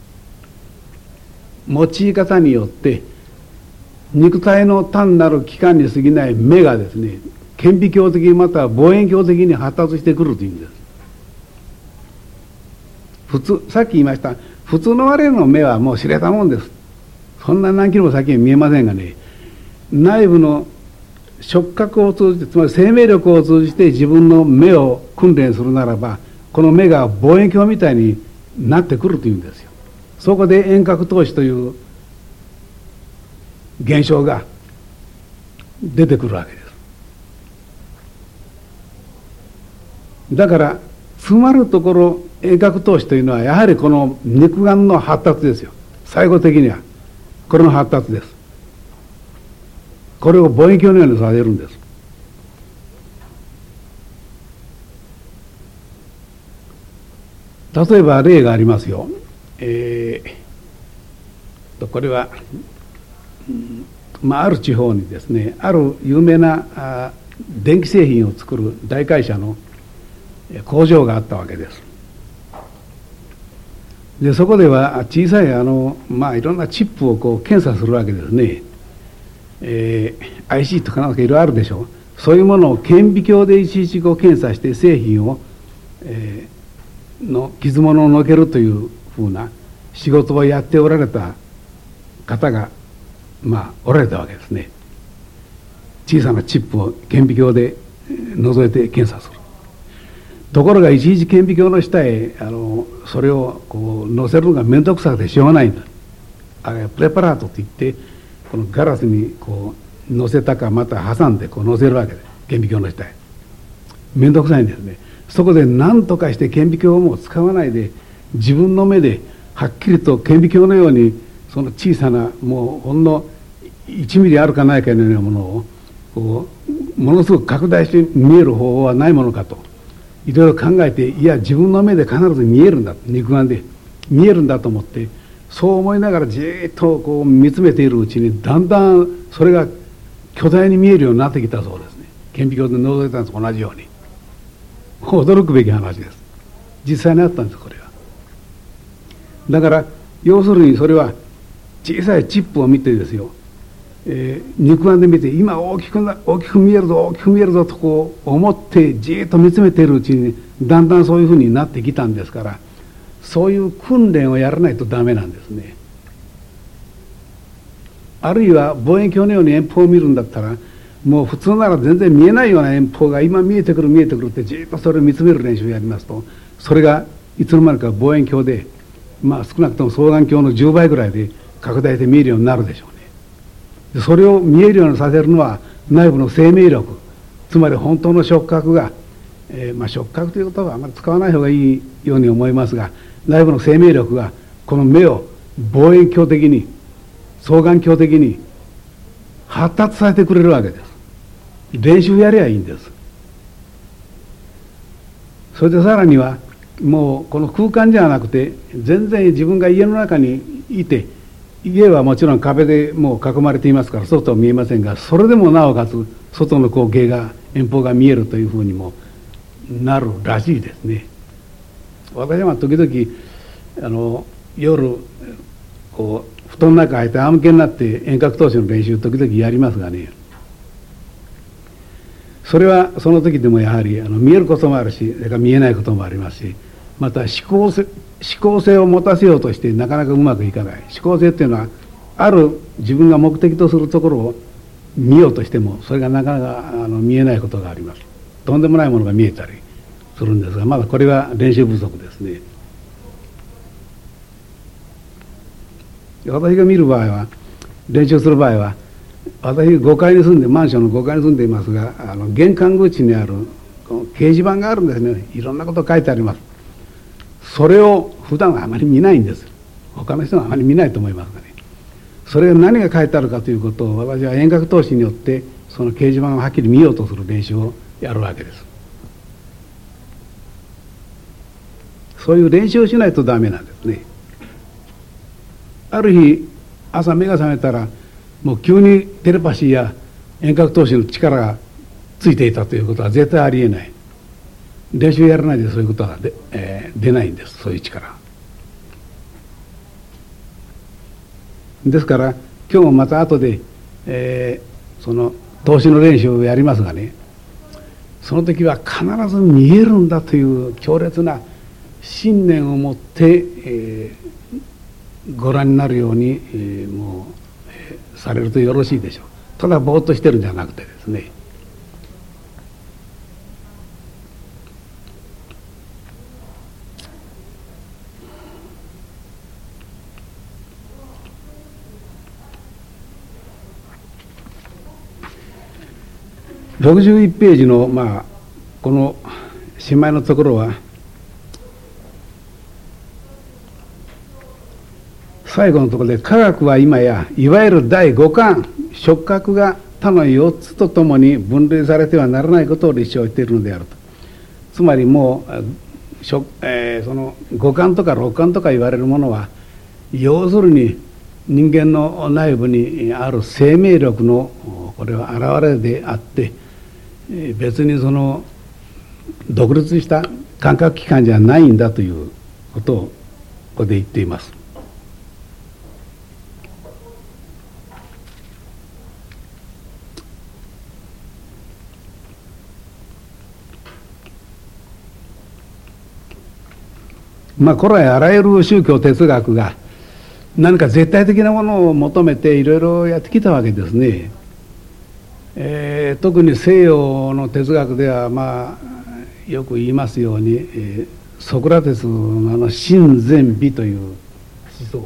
用い方によって肉体の単なる器官に過ぎない目がですね、顕微鏡的または望遠鏡的に発達してくるというんです。普通、さっき言いました普通の我々の目はもう知れたもんです。そんな何キロも先に見えませんがね、内部の触覚を通じて、つまり生命力を通じて自分の目を訓練するならば、この目が望遠鏡みたいになってくるというんですよ。そこで遠隔透視という現象が出てくるわけです。だからつまるところ遠隔透視というのはやはりこの肉眼の発達ですよ。最後的にはこれの発達です。これを望遠鏡のようにさせるんです。例えば例がありますよ。これは、ある地方にですね、ある有名な電気製品を作る大会社の工場があったわけです。でそこでは小さいいろんなチップをこう検査するわけですね。IC とかなんかいろいろあるでしょう。そういうものを顕微鏡でいちいちこう検査して製品を、の傷物をのけるというふうな仕事をやっておられた方がおられたわけですね。小さなチップを顕微鏡で覗いて検査する。ところがいちいち顕微鏡の下へそれをこう載せるのが面倒くさくてしょうがないんだ。プレパラートといってこのガラスにこう載せたかまた挟んでこう載せるわけで、顕微鏡の下へ。面倒くさいんですね。そこで何とかして顕微鏡をもう使わないで自分の目ではっきりと顕微鏡のようにその小さなもうほんの1ミリあるかないかのようなものをこうものすごく拡大して見える方法はないものかといろいろ考えて、いや自分の目で必ず見えるんだ、肉眼で見えるんだと思って、そう思いながらじーっとこう見つめているうちにだんだんそれが巨大に見えるようになってきたそうですね。顕微鏡で覗いたんです。同じように驚くべき話です。 実際にあったんです、これは。だから要するにそれは小さいチップを見てですよ、肉眼で見て今大きく見えるぞ大きく見えるぞとこう思ってじーっと見つめているうちにだんだんそういうふうになってきたんですから、そういう訓練をやらないとダメなんですね。あるいは望遠鏡のように遠方を見るんだったら、もう普通なら全然見えないような遠方が今見えてくるってじーっとそれを見つめる練習をやりますと、それがいつの間にか望遠鏡で、少なくとも双眼鏡の10倍ぐらいで拡大で見えるようになるでしょうね。それを見えるようにさせるのは内部の生命力、つまり本当の触覚が、触覚という言葉はあまり使わない方がいいように思いますが、内部の生命力がこの目を望遠鏡的に双眼鏡的に発達させてくれるわけです。練習やりゃいいんです。それでさらにはもうこの空間じゃなくて、全然自分が家の中にいて、家はもちろん壁でもう囲まれていますから外は見えませんが、それでもなおかつ外の光景が遠方が見えるというふうにもなるらしいですね。私は時々夜こう布団の中入って仰向けになって遠隔投資の練習時々やりますがね、それはその時でもやはり見えることもあるし、それから見えないこともありますし、また思考性を持たせようとしてなかなかうまくいかない。思考性っていうのはある自分が目的とするところを見ようとしてもそれがなかなか見えないことがあります。とんでもないものが見えたりするんですが、まだこれは練習不足ですね。私が見る場合は、練習する場合は、私5階に住んでマンションの5階に住んでいますが、玄関口にあるこの掲示板があるんですね。いろんなこと書いてあります。それを普段はあまり見ないんです。他の人はあまり見ないと思いますがね、それが何が書いてあるかということを私は遠隔投資によってその掲示板をはっきり見ようとする練習をやるわけです。そういう練習をしないとダメなんですね。ある日朝目が覚めたらもう急にテレパシーや遠隔投資の力がついていたということは絶対ありえない。練習やらないでそういうことは出ないんです、そういう力。ですから今日もまた後で、その投資の練習をやりますがね、その時は必ず見えるんだという強烈な信念を持って、ご覧になるように、されるとよろしいでしょう。ただぼーっとしてるんじゃなくてですね、61ページの、このしまいのところは最後のところで、科学は今やいわゆる第五感触覚が他の4つとともに分類されてはならないことを立証しているのであると。つまりもうその五感とか六感とか言われるものは、要するに人間の内部にある生命力のこれは現れであって、別にその独立した感覚器官じゃないんだということをここで言っています。これはあらゆる宗教哲学が何か絶対的なものを求めていろいろやってきたわけですね。特に西洋の哲学ではよく言いますように、ソクラテスの真善美という思想、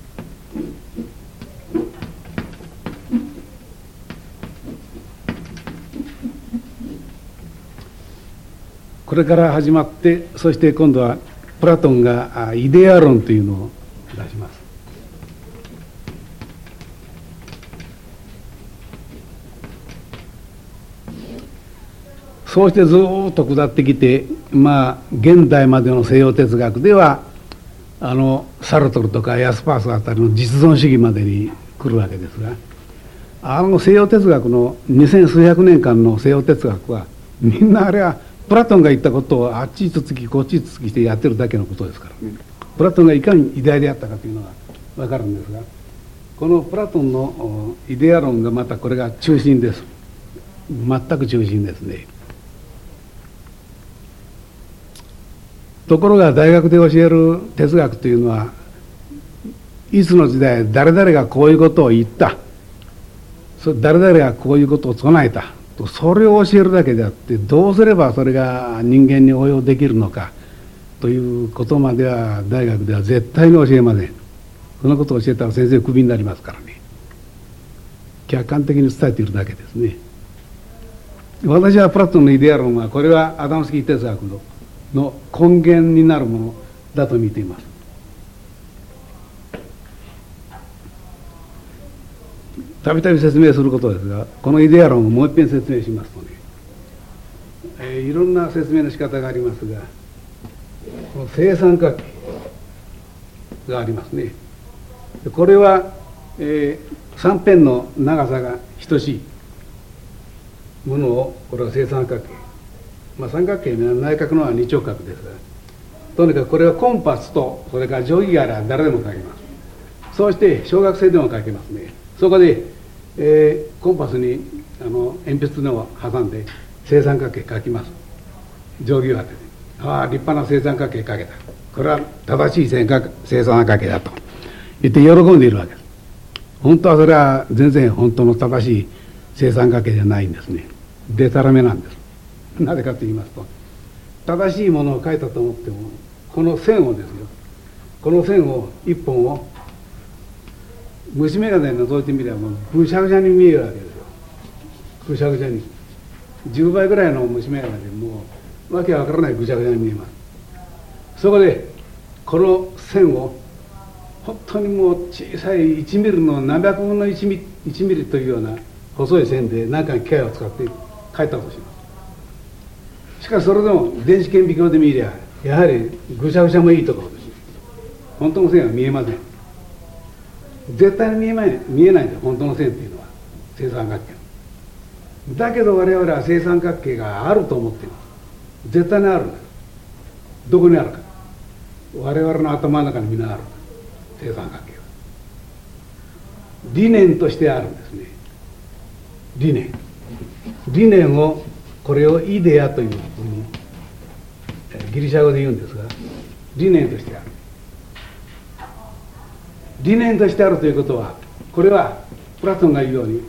これから始まって、そして今度はプラトンがイデア論というのを出します。そうしてずっと下ってきて、現代までの西洋哲学ではサルトルとかヤスパースあたりの実存主義までに来るわけですが、西洋哲学の2000数百年間の西洋哲学はみんなあれはプラトンが言ったことをあっちつつきこっちつつきしてやってるだけのことですからね。プラトンがいかに偉大であったかというのが分かるんですが、このプラトンのイデア論がまたこれが中心です。全く中心ですね。ところが大学で教える哲学というのは、いつの時代誰々がこういうことを言った、誰々がこういうことを唱えたと、それを教えるだけであって、どうすればそれが人間に応用できるのかということまでは大学では絶対に教えません。そのことを教えたら先生クビになりますからね。客観的に伝えているだけですね。私はプラトンのイデア論は、これはアダムスキー哲学の根源になるものだと見ています。たびたび説明することですが、このイデア論をもう一遍説明しますとね、いろんな説明の仕方がありますが、この正三角形がありますね。これは、三辺の長さが等しいものを、これは正三角形、三角形の内角のは二直角ですが、とにかくこれはコンパスとそれから定規があれば誰でも書けます。そして小学生でも書けますね。そこで、コンパスに鉛筆のを挟んで正三角形書きます。定規を当てて、ああ立派な正三角形書けた、これは正しい正三角形だと言って喜んでいるわけです。本当はそれは全然本当の正しい正三角形じゃないんですね。でたらめなんです。なぜかと言いますと、正しいものを書いたと思っても、この線をですよ、この線を一本を虫眼鏡で覗いてみればもうぐしゃぐしゃに見えるわけですよ。ぐしゃぐしゃに10倍ぐらいの虫眼鏡でもうわけわからないぐしゃぐしゃに見えます。そこでこの線を本当にもう小さい1ミリの何百分の1ミリというような細い線で何か機械を使って書いたとします。しかしそれでも電子顕微鏡で見りゃやはりぐしゃぐしゃもいいところです。本当の線は見えません。絶対に見えないんです。本当の線っていうのは正三角形だけど、我々は正三角形があると思っています。絶対にあるんです。どこにあるか、我々の頭の中にみんなあるんです。正三角形は理念としてあるんですね。理念を、これをイデアというふうにギリシャ語で言うんですが、理念としてある。理念としてあるということは、これはプラトンが言うように、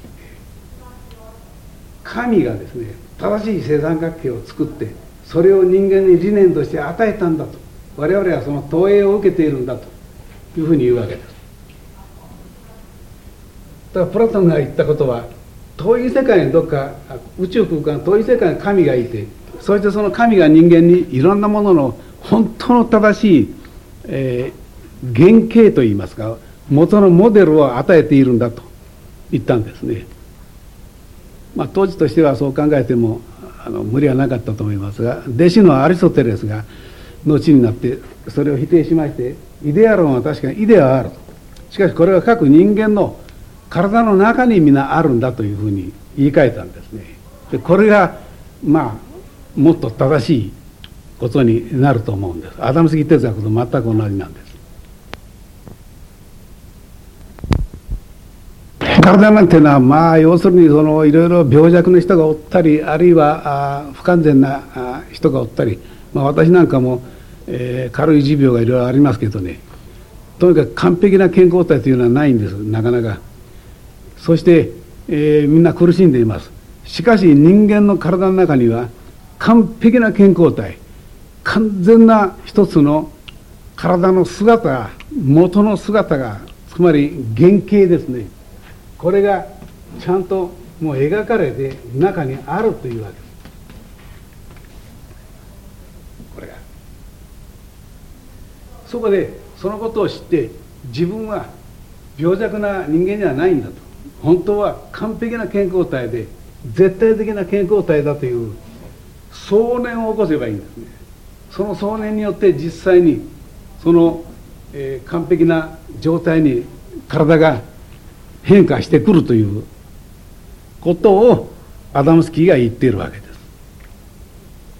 神がですね、正しい正三角形を作ってそれを人間に理念として与えたんだと、我々はその投影を受けているんだというふうに言うわけです。だからプラトンが言ったことは、遠い世界にどっか宇宙空間、遠い世界に神がいて、そしてその神が人間にいろんなものの本当の正しい、原型といいますか、元のモデルを与えているんだと言ったんですね。当時としてはそう考えても無理はなかったと思いますが、弟子のアリストテレスが後になってそれを否定しまして、イデア論は確かにイデアはあると、しかしこれは各人間の体の中に皆あるんだというふうに言い換えたんですね。でこれがもっと正しいことになると思うんです。アダムスキー哲学と全く同じなんです。体なんていうのは要するにいろいろ病弱な人がおったり、あるいは不完全な人がおったり、私なんかも、軽い持病がいろいろありますけどね、とにかく完璧な健康体というのはないんです、なかなか。そして、みんな苦しんでいます。しかし人間の体の中には完璧な健康体、完全な一つの体の姿、元の姿が、つまり原型ですね、これがちゃんともう描かれて中にあるというわけです。これがそこでそのことを知って、自分は病弱な人間ではないんだと、本当は完璧な健康体で絶対的な健康体だという想念を起こせばいいんですね。その想念によって実際にその、完璧な状態に体が変化してくるということをアダムスキーが言っているわけです。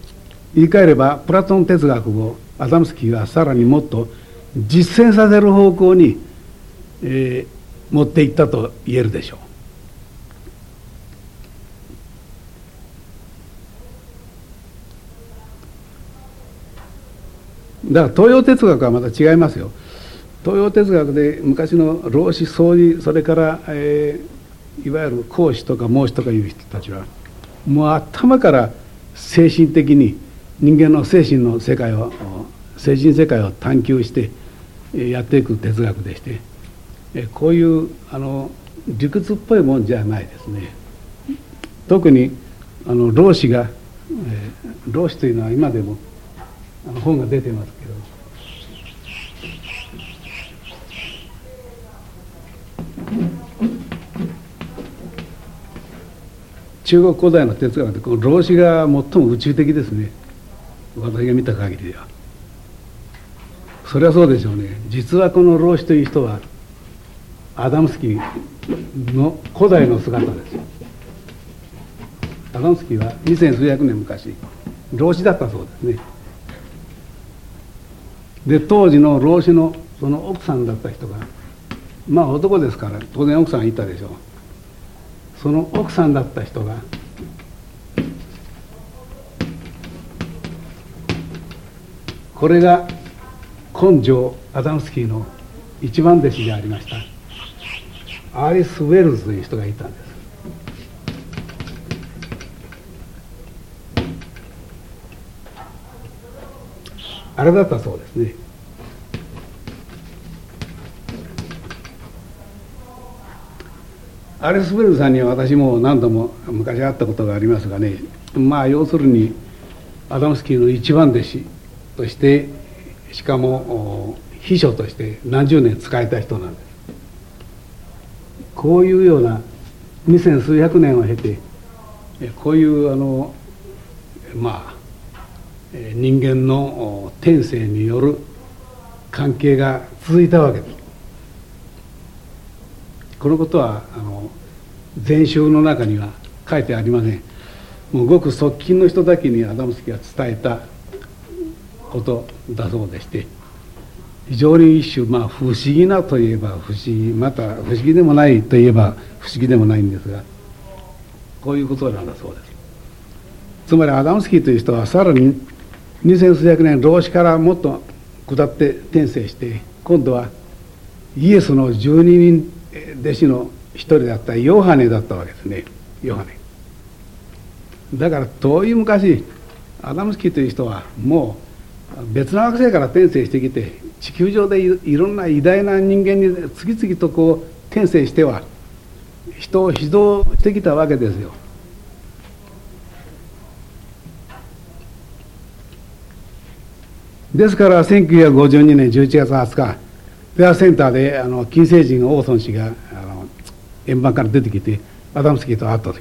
言い換えればプラトン哲学をアダムスキーはさらにもっと実践させる方向に、持っていったと言えるでしょう。だから東洋哲学はまた違いますよ。東洋哲学で昔の老子僧侶、それから、いわゆる孔子とか孟子とかいう人たちはもう頭から精神的に人間の精神の世界を精神世界を探求してやっていく哲学でして、こういう理屈っぽいもんじゃないですね。特に老子が、老子というのは今でも本が出てますけど、中国古代の哲学でこの老子が最も宇宙的ですね、私が見た限りでは。それはそうでしょうね。実はこの老子という人はアダムスキーの古代の姿ですよ。アダムスキーは2000数百年昔老子だったそうですね。で当時の老子のその奥さんだった人が、まあ男ですから当然奥さんいたでしょう。その奥さんだった人がこれが根性アダムスキーの一番弟子でありましたアリス・ウェルズという人がいたんです。あれだったそうですね。アリス・ウェルズさんには私も何度も昔会ったことがありますがね、まあ要するにアダムスキーの一番弟子として、しかも秘書として何十年仕えた人なんです。こういうような2000数百年を経てこういうまあ人間の天性による関係が続いたわけです。このことは全集の中には書いてありません。もうごく側近の人だけにアダムスキーが伝えたことだそうでして、非常に一種不思議なといえば不思議、また不思議でもないといえば不思議でもないんですが、こういうことなんだそうです。つまりアダムスキーという人はさらに2000数百年老子からもっと下って転生して、今度はイエスの12人弟子の一人だったヨハネだったわけですね。ヨハネだから遠い昔アダムスキーという人はもう別の惑星から転生してきて、地球上でいろんな偉大な人間に次々とこう転生しては人を指導してきたわけですよ。ですから1952年11月20日フェアセンターで金星人オーソン氏が円盤から出てきてアダムスキーと会った時、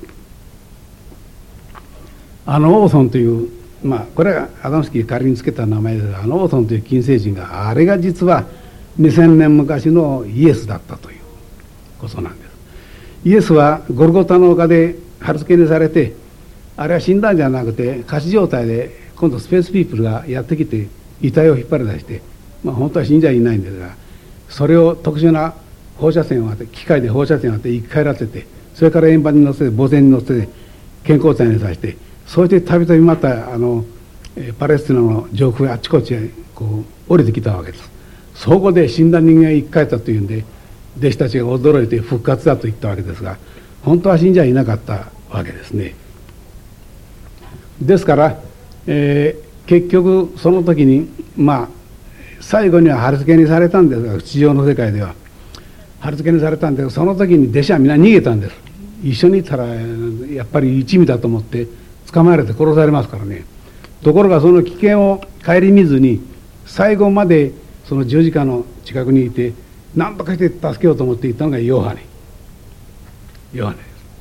オーソンというこれはアダムスキー仮につけた名前ですが、オーソンという金星人があれが実は2000年昔のイエスだったということなんです。イエスはゴルゴタの丘で貼り付けにされて、あれは死んだんじゃなくて仮死状態で今度スペースピープルがやってきて遺体を引っ張り出して、本当は死んじゃいないんですが、それを特殊な放射線を当て、機械で放射線を当て生き返らせて、それから円盤に乗せて墓前に乗せて健康体にさせて、そしてたびたびまたパレスチナの上空へあちこちへこう降りてきたわけです。そこで死んだ人間が生き返ったというんで弟子たちが驚いて復活だと言ったわけですが、本当は死んじゃいなかったわけですね。ですから、結局その時に最後には貼り付けにされたんですが、地上の世界では貼り付けにされたんですが、その時に弟子はみんな逃げたんです。一緒にいたらやっぱり一味だと思って捕まえられて殺されますからね。ところがその危険を顧みずに最後までその十字架の近くにいて何とかして助けようと思っていったのがヨハネです。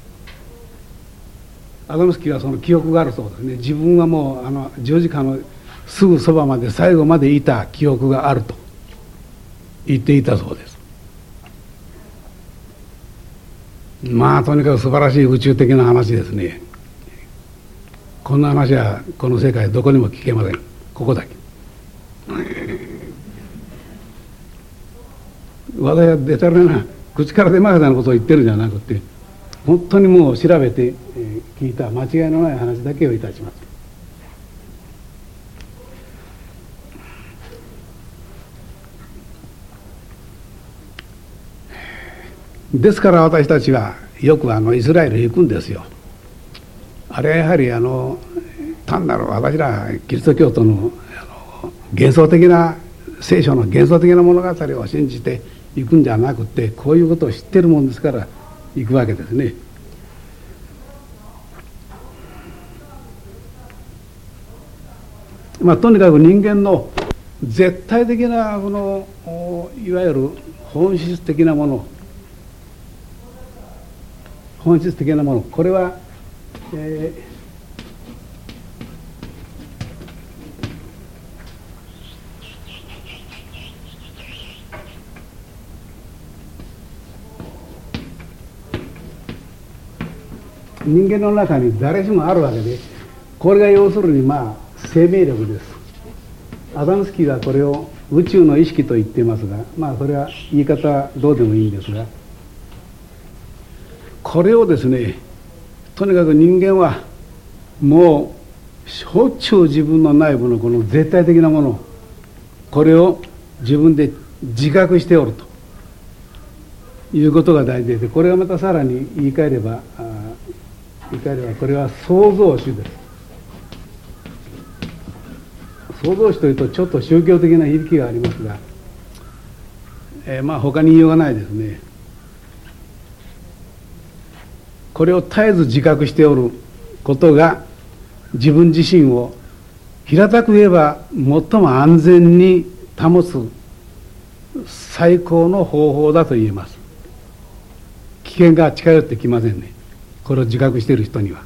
アダムスキーはその記憶があるそうですね。自分はもう十字架のすぐそばまで最後までいた記憶があると言っていたそうです。とにかく素晴らしい宇宙的な話ですね。 こんな話はこの世界どこにも聞けません。ここだけ。私はでたらめな口から出まかせなことを言ってるんじゃなくて、本当にもう調べて聞いた間違いのない話だけをいたします。ですから私たちはよくイスラエルへ行くんですよ。あれはやはり単なる私らキリスト教徒の幻想的な聖書の幻想的な物語を信じて行くんじゃなくて、こういうことを知ってるもんですから行くわけですね。とにかく人間の絶対的なこのいわゆる本質的なもの、これは、人間の中に誰しもあるわけで、これが要するに生命力です。アダムスキーはこれを宇宙の意識と言っていますが、それは言い方はどうでもいいんですが、これをですね、とにかく人間はもうしょっちゅう自分の内部のこの絶対的なもの、これを自分で自覚しておるということが大事で、これはまたさらに言い換えればこれは創造主です。創造主というとちょっと宗教的な響きがありますが、他に言いようがないですね。これを絶えず自覚しておることが自分自身を平たく言えば最も安全に保つ最高の方法だと言えます。危険が近寄ってきませんね、これを自覚している人には。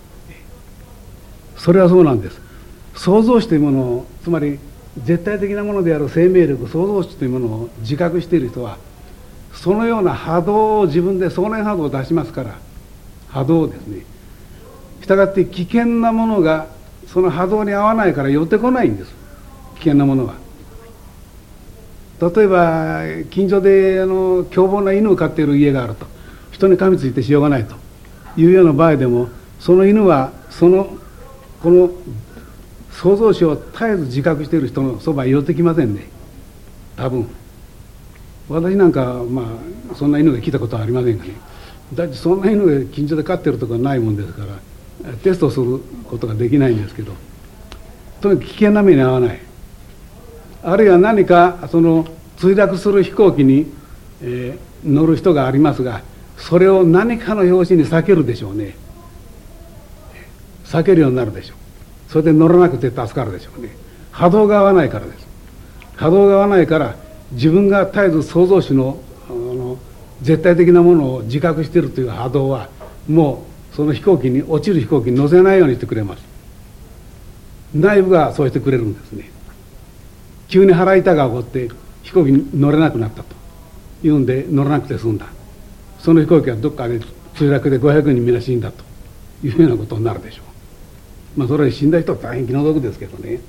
それはそうなんです。創造主というものを、つまり絶対的なものである生命力、創造主というものを自覚している人は、そのような波動を自分で送念波動を出しますから、波動ですね。したがって危険なものがその波動に合わないから寄ってこないんです。危険なものは。例えば近所で凶暴な犬を飼っている家があると、人に噛みついてしようがないというような場合でも、その犬はこの創造主を絶えず自覚している人のそばへ寄ってきませんね、多分。私なんかそんな犬が来たことはありませんがね。だってそんな犬が近所で飼ってるとかないもんですからテストすることができないんですけど、とにかく危険な目に遭わない。あるいは何か墜落する飛行機に、乗る人がありますが、それを何かの拍子に避けるでしょうね。避けるようになるでしょう。それで乗らなくて助かるでしょうね。波動が合わないからです。波動が合わないから、自分が絶えず創造主の絶対的なものを自覚しているという波動は、もうその落ちる飛行機に乗せないようにしてくれます。内部がそうしてくれるんですね。急に腹痛が起こって飛行機に乗れなくなったというんで乗らなくて済んだ。その飛行機はどっかで墜落で500人みんな死んだというようなことになるでしょう。それで死んだ人は大変気の毒ですけどね。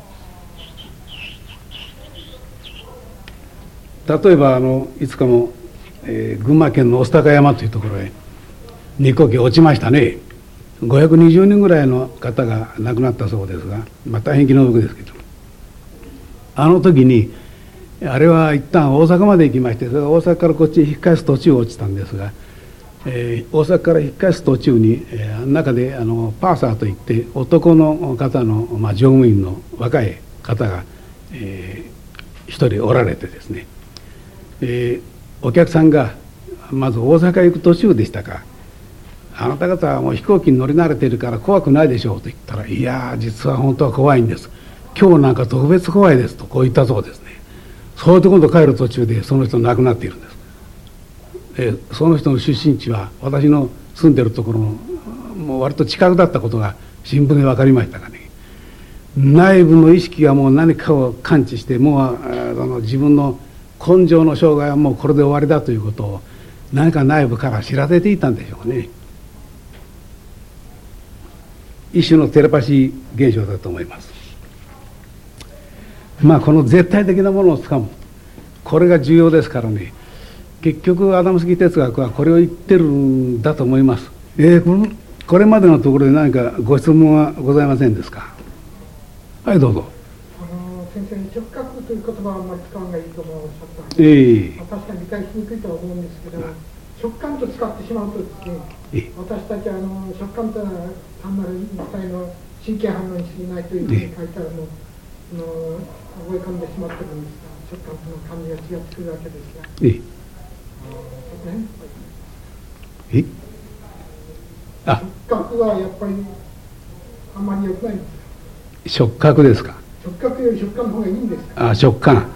例えばいつかも、群馬県の御巣鷹山というところへ日航機落ちましたね。520人ぐらいの方が亡くなったそうですが、大変気の毒ですけど、あの時にあれは一旦大阪まで行きまして、それが大阪からこっちに引っ返す途中落ちたんですが、大阪から引っ返す途中に、中でパーサーといって男の方の、乗務員の若い方が、一人おられてですね、お客さんがまず大阪へ行く途中でしたか、あなた方はもう飛行機に乗り慣れているから怖くないでしょうと言ったら、いや実は本当は怖いんです、今日なんか特別怖いですとこう言ったそうですね。そうやって今度帰る途中でその人亡くなっているんです。その人の出身地は私の住んでるところのもう割と近くだったことが新聞で分かりましたがね、内部の意識がもう何かを感知して、もう自分の根性の障害はもうこれで終わりだということを何か内部から知らせていたんでしょうね。 一種のテレパシー現象だと思います。この絶対的なものをつかむ、これが重要ですからね。結局アダムスキー哲学はこれを言ってるんだと思います。これまでのところで何かご質問はございませんですか。はい、どうぞ。 先生に直覚という言葉はあんまり使わないとおっしゃったんです、確かに理解しにくいとは思うんですけど、直感と使ってしまうとですね、私たちは直感というのは単なる肉体の神経反応に過ぎないというふうに書いたらもう覚え込んでしまってるんですが、直感との感じが違ってくるわけですが、直覚はやっぱりあんまり良くないんですか。 触覚ですか。 直覚より触感の方がいいんですか。 触感。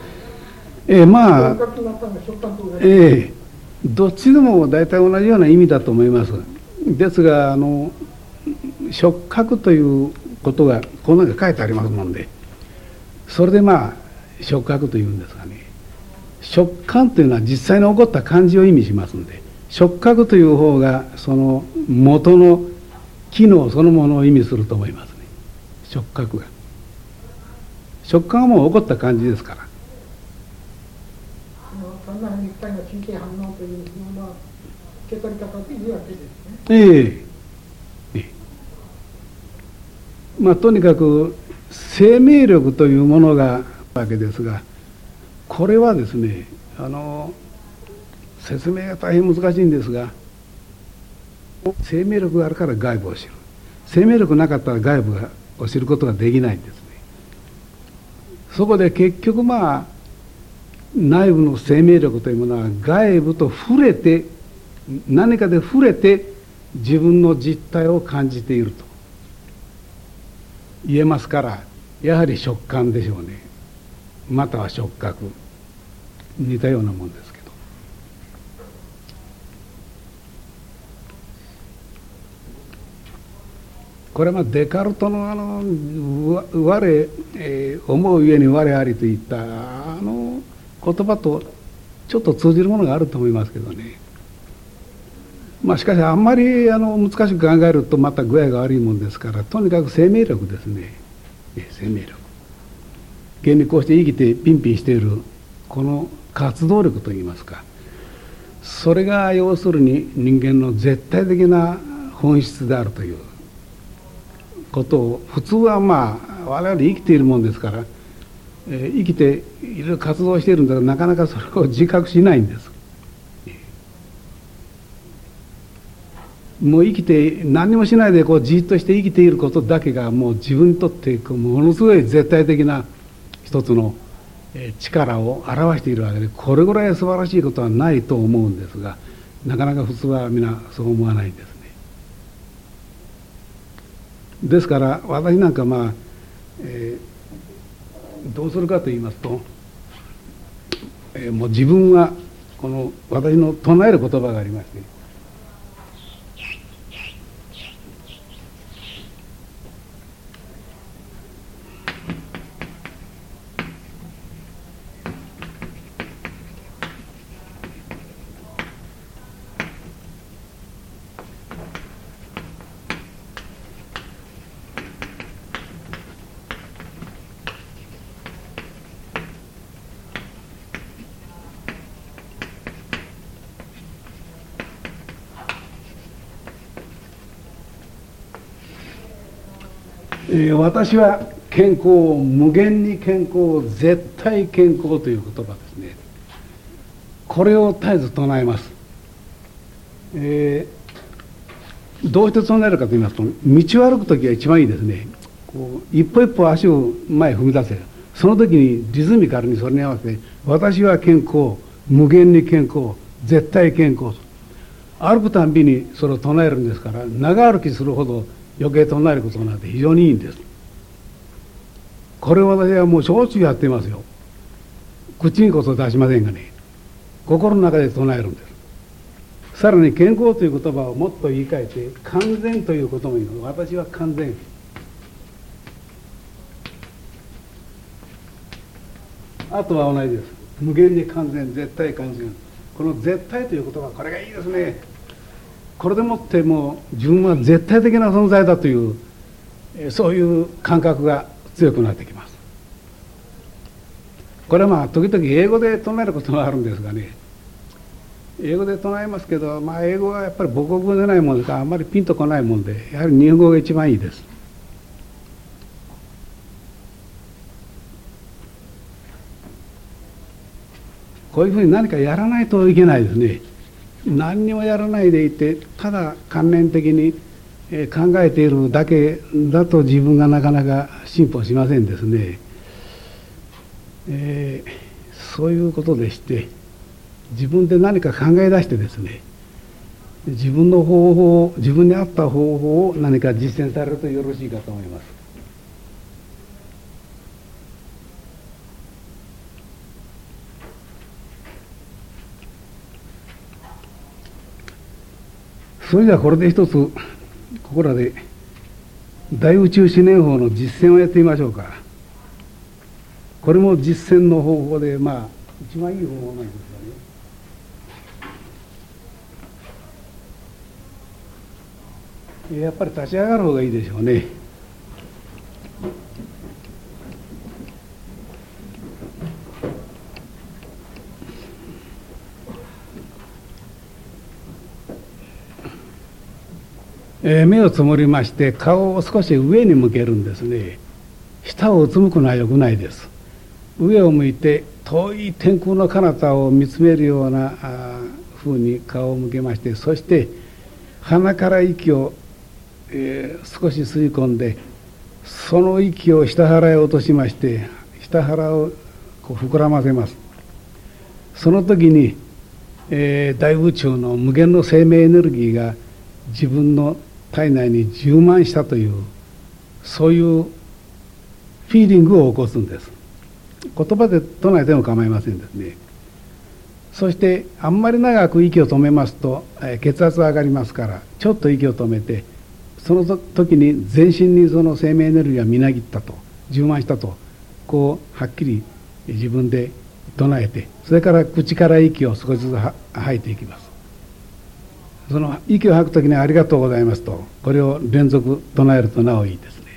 どっちでも大体同じような意味だと思います。ですが触覚ということがこの中に書いてありますもんで、それで触覚というんですがね、触感というのは実際に起こった感じを意味しますので、触覚という方がその元の機能そのものを意味すると思いますね。触覚が、触感はもう起こった感じですから。 単なる肉体の神経反応というような受け取り方でいいわけですね。とにかく生命力というものがあるわけですが、これはですね、説明が大変難しいんですが、生命力があるから外部を知る、生命力なかったら外部を知ることができないんですね。そこで結局内部の生命力というものは外部と触れて、何かで触れて自分の実態を感じていると言えますから、やはり触感でしょうね。または触覚、似たようなもんですけど。これはデカルトの我、思うゆえに我ありといった言葉とちょっと通じるものがあると思いますけどね。しかしあんまり難しく考えるとまた具合が悪いもんですから、とにかく生命力ですね。生命力、現にこうして生きてピンピンしているこの活動力といいますか、それが要するに人間の絶対的な本質であるということを、普通は我々生きているもんですから、生きていろいろ活動しているんだから、なかなかそれを自覚しないんです。もう生きて何もしないでじっとして生きていることだけがもう自分にとってものすごい絶対的な一つの力を表しているわけで、これぐらい素晴らしいことはないと思うんですが、なかなか普通は皆そう思わないんですね。ですから私なんかどうするかと言いますと、もう自分はこの私の唱える言葉がありまして、私は健康、無限に健康、絶対健康という言葉ですね。これを絶えず唱えます。どうして唱えるかと言いますと、道を歩くときが一番いいですね。一歩一歩足を前へ踏み出せる。その時にリズミカルにそれに合わせて、私は健康、無限に健康、絶対健康と歩くたんびにそれを唱えるんですから、長歩きするほど余計唱えることになって非常にいいんです。これを私はもうしょっちゅうやっていますよ。口にこそ出しませんがね、心の中で唱えるんです。さらに健康という言葉をもっと言い換えて完全ということも言うの。私は完全、あとは同じです。無限に完全、絶対完全。この絶対という言葉、これがいいですね。これでもってもう自分は絶対的な存在だというそういう感覚が強くなってきます。これは時々英語で唱えることもあるんですがね、英語で唱えますけど、英語はやっぱり母国語でないもんですからあんまりピンとこないもんで、やはり日本語が一番いいです。こういうふうに何かやらないといけないですね。何にもやらないでいて、ただ観念的に考えているだけだと自分がなかなか進歩しませんですね。そういうことでして、自分で何か考え出してですね、自分の方法、自分に合った方法を何か実践されるとよろしいかと思います。それではこれで一つここらで大宇宙思念法の実践をやってみましょうか。これも実践の方法で一番いい方法なんですよね。やっぱり立ち上がる方がいいでしょうね。目をつむりまして顔を少し上に向けるんですね。下をうつむくのはよくないです。上を向いて遠い天空の彼方を見つめるような風に顔を向けまして、そして鼻から息を、少し吸い込んで、その息を下腹へ落としまして、下腹を膨らませます。その時に、大宇宙の無限の生命エネルギーが自分の体内に充満したという、そういうフィーリングを起こすんです。言葉で唱えても構いませんですね。そしてあんまり長く息を止めますと、血圧上がりますから、ちょっと息を止めて、その時に全身にその生命エネルギーがみなぎったと、充満したと、はっきり自分で唱えて、それから口から息を少しずつ吐いていきます。その息を吐くときにありがとうございますと、これを連続唱えるとなおいいですね。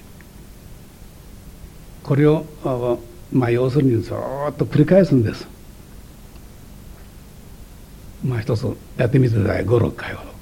これを要するにずっと繰り返すんです。一つやってみてください。5、6回ほど。